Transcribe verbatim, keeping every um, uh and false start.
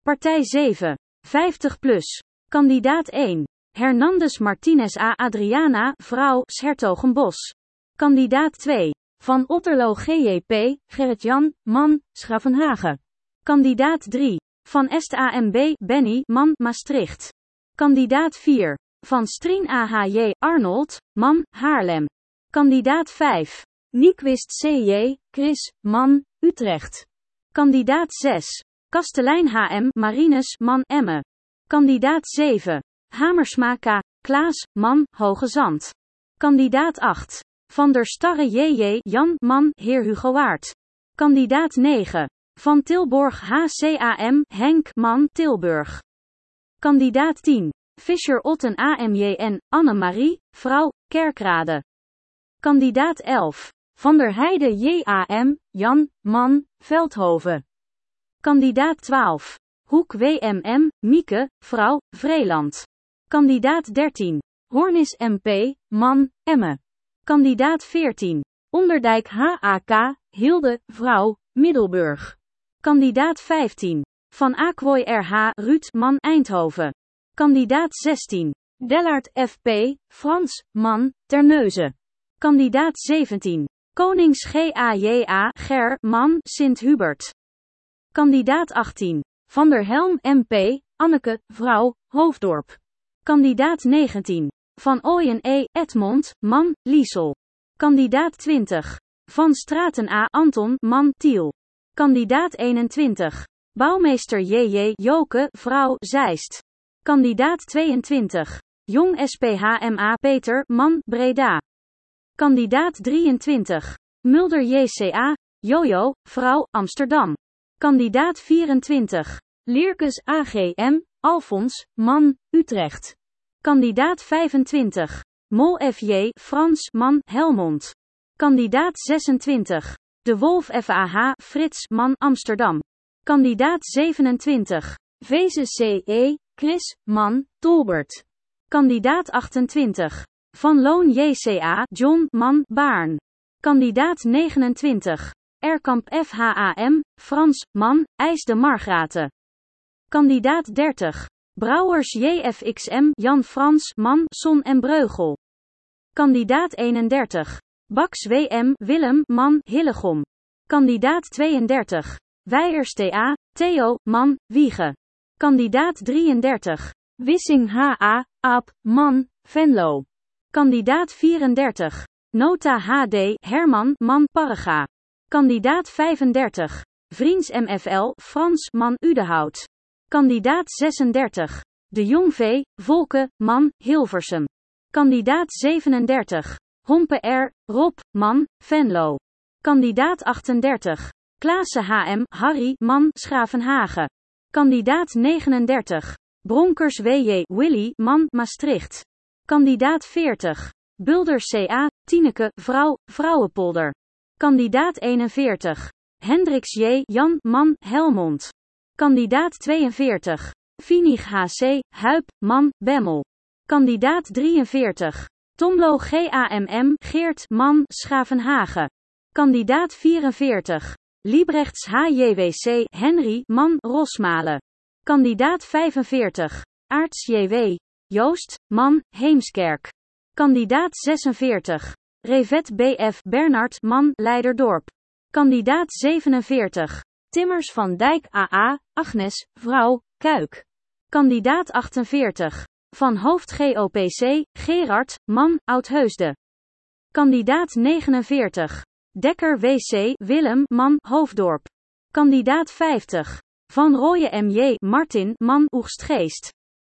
Partij zeven. vijftig plus. Kandidaat één. Hernandez Martinez A. Adriana, vrouw, 's-Hertogenbosch. Kandidaat twee. Van Otterlo G J P, Gerrit-Jan, man, Schravenhagen. Kandidaat drie. Van Est A M B, Benny, man, Maastricht. Kandidaat vier. Van Strien A H J, Arnold, man, Haarlem. Kandidaat vijf. Nyquist C J, Chris, man, Utrecht. Kandidaat zes. Kastelein H M, Marinus, man, Emmen. Kandidaat zeven. Hamersma K. Klaas, man, Hoge Zand. Kandidaat acht. Van der Starre J J, Jan, man, Heer Hugo Waard. Kandidaat negen. Van Tilborg H C A M, Henk, man, Tilburg. Kandidaat tien. Fischer Otten A M J N, Annemarie, vrouw, Kerkrade. Kandidaat elf. Van der Heide J A M, Jan, man, Veldhoven. Kandidaat twaalf. Hoek W M M, Mieke, vrouw, Vreeland. Kandidaat dertien. Hoornis M P, man, Emmen. Kandidaat veertien. Onderdijk H A K, Hilde, vrouw, Middelburg. Kandidaat vijftien. Van Akwoy R H, Ruud, man, Eindhoven. Kandidaat zestien. Dellaert F P, Frans, man, Terneuzen. Kandidaat zeventien. Konings G A J A, Ger, man, Sint-Hubert. Kandidaat achttien. Van der Helm M P, Anneke, vrouw, Hoofddorp. Kandidaat negentien. Van Ooyen E. Edmond, man, Liesel. Kandidaat twintig. Van Straten A. Anton, man, Tiel. Kandidaat eenentwintig. Bouwmeester J J. Joke, vrouw, Zeist. Kandidaat tweeëntwintig. Jong S P H M A. Peter, man, Breda. Kandidaat drieëntwintig. Mulder J C A. Jojo, vrouw, Amsterdam. Kandidaat vierentwintig. Lierkes A G M. Alfons, man, Utrecht. Kandidaat vijfentwintig. Mol F J. Frans, man, Helmond. Kandidaat zesentwintig. De Wolf F A H. Frits, man, Amsterdam. Kandidaat zevenentwintig. Veze C E. Chris, man, Tolbert. Kandidaat achtentwintig. Van Loon J C A. John, man, Baarn. Kandidaat negenentwintig. Erkamp F H A M. Frans, man, IJs de Margraten. Kandidaat dertig. Brouwers J F X M. Jan Frans, man, Son en Breugel. Kandidaat eenendertig. Baks W M. Willem, man, Hillegom. Kandidaat tweeëndertig. Weijers T A. Theo, man, Wiegen. Kandidaat drieëndertig. Wissing H A. Aap, man, Venlo. Kandidaat vierendertig. Nota H D. Herman, man, Parga. Kandidaat vijfendertig. Vriends M F L. Frans, man, Udehout. Kandidaat zesendertig. De Jong V. Volke, man, Hilversum. Kandidaat zevenendertig. Hompe R. Rob, man, Venlo. Kandidaat achtendertig. Klaassen H M. Harry, man, Schravenhagen. Kandidaat negenendertig. Bronkers W J. Willy, man, Maastricht. Kandidaat veertig. Bulders C A. Tineke, vrouw, Vrouwenpolder. Kandidaat eenenveertig. Hendricks J. Jan, man, Helmond. Kandidaat tweeënveertig. Vinig H C. Huip, man, Bemmel. Kandidaat drieënveertig. Tomlo G A M M. Geert, man, Schavenhagen. Kandidaat vierenveertig. Liebrechts H J W C. Henry, man, Rosmalen. Kandidaat vijfenveertig. Aarts J W. Joost, man, Heemskerk. Kandidaat zesenveertig. Revet B F. Bernard, man, Leiderdorp. Kandidaat zevenenveertig. Timmers van Dijk A A. Agnes, vrouw, Kuik. Kandidaat achtenveertig. Van Hoofd G O P C. Gerard, man, Oudheusden. Kandidaat negenenveertig. Dekker W C. Willem, man, Hoofddorp. Kandidaat vijftig. Van Rooyen M J. Martin, man, Oegstgeest.